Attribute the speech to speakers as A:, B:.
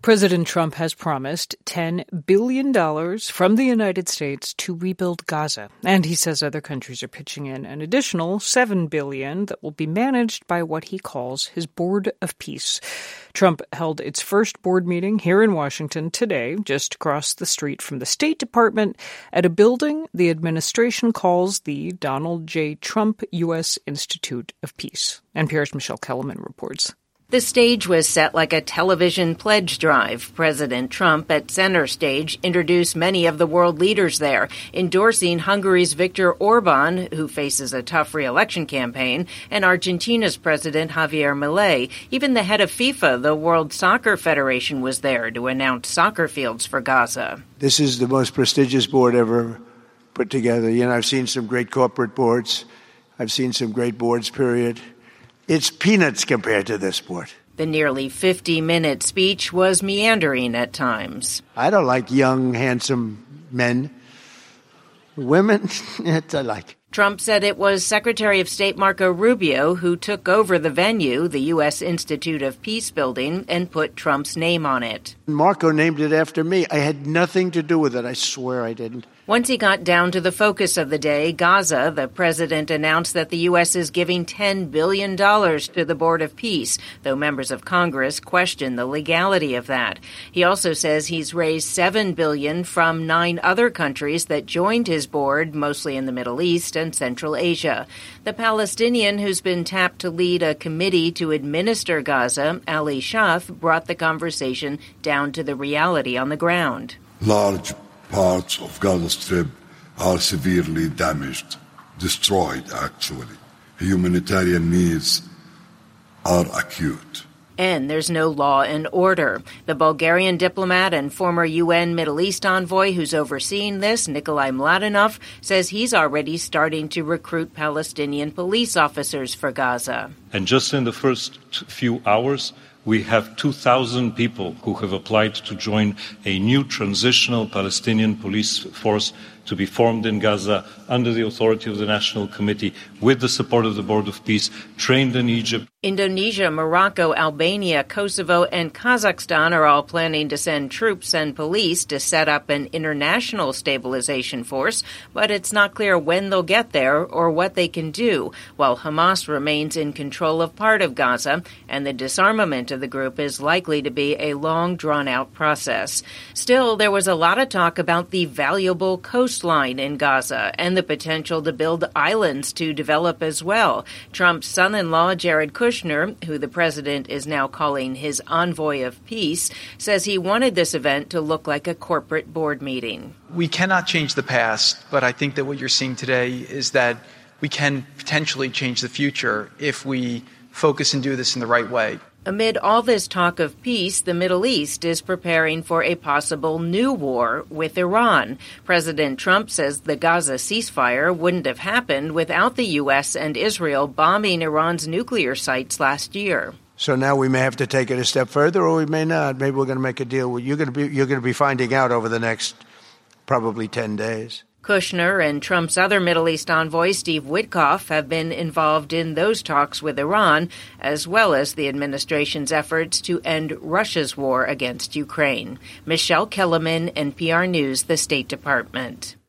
A: President Trump has promised $10 billion from the United States to rebuild Gaza, and he says other countries are pitching in an additional $7 billion that will be managed by what he calls his Board of Peace. Trump held its first board meeting here in Washington today, just across the street from the State Department, at a building the administration calls the Donald J. Trump U.S. Institute of Peace. NPR's Michelle Kellerman reports.
B: The stage was set like a television pledge drive. President Trump at center stage introduced many of the world leaders there, endorsing Hungary's Viktor Orban, who faces a tough re-election campaign, and Argentina's President Javier Milei. Even the head of FIFA, the World Soccer Federation, was there to announce soccer fields for Gaza.
C: This is the most prestigious board ever put together. I've seen some great corporate boards. I've seen some great boards, period. It's peanuts compared to this board.
B: The nearly 50-minute speech was meandering at times.
C: I don't like young, handsome men. Women, I like.
B: Trump said it was Secretary of State Marco Rubio who took over the venue, the U.S. Institute of Peace building, and put Trump's name on it.
C: Marco named it after me. I had nothing to do with it. I swear I didn't.
B: Once he got down to the focus of the day, Gaza, the president announced that the U.S. is giving $10 billion to the Board of Peace, though members of Congress question the legality of that. He also says he's raised $7 billion from 9 other countries that joined his board, mostly in the Middle East and Central Asia. The Palestinian who's been tapped to lead a committee to administer Gaza, Ali Shaf, brought the conversation down to the reality on the ground.
D: Large parts of Gaza Strip are severely damaged, destroyed actually. Humanitarian needs are acute.
B: And there's no law and order. The Bulgarian diplomat and former UN Middle East envoy who's overseeing this, Nikolai Mladenov, says he's already starting to recruit Palestinian police officers for Gaza.
E: And just in the first few hours, we have 2,000 people who have applied to join a new transitional Palestinian police force to be formed in Gaza under the authority of the National Committee with the support of the Board of Peace, trained in Egypt.
B: Indonesia, Morocco, Albania, Kosovo, and Kazakhstan are all planning to send troops and police to set up an international stabilization force, but it's not clear when they'll get there or what they can do, while Hamas remains in control of part of Gaza, and the disarmament of the group is likely to be a long, drawn-out process. Still, there was a lot of talk about the valuable coastline in Gaza and the potential to build islands to develop as well. Trump's son-in-law, Jared Kushner, who the president is now calling his envoy of peace, says he wanted this event to look like a corporate board meeting.
F: We cannot change the past, but I think that what you're seeing today is that we can potentially change the future if we focus and do this in the right way.
B: Amid all this talk of peace, the Middle East is preparing for a possible new war with Iran. President Trump says the Gaza ceasefire wouldn't have happened without the U.S. and Israel bombing Iran's nuclear sites last year.
C: So now we may have to take it a step further, or we may not. Maybe we're going to make a deal. You're going to be finding out over the next probably 10 days.
B: Kushner and Trump's other Middle East envoy, Steve Witkoff, have been involved in those talks with Iran, as well as the administration's efforts to end Russia's war against Ukraine. Michelle Kellerman, NPR News, the State Department.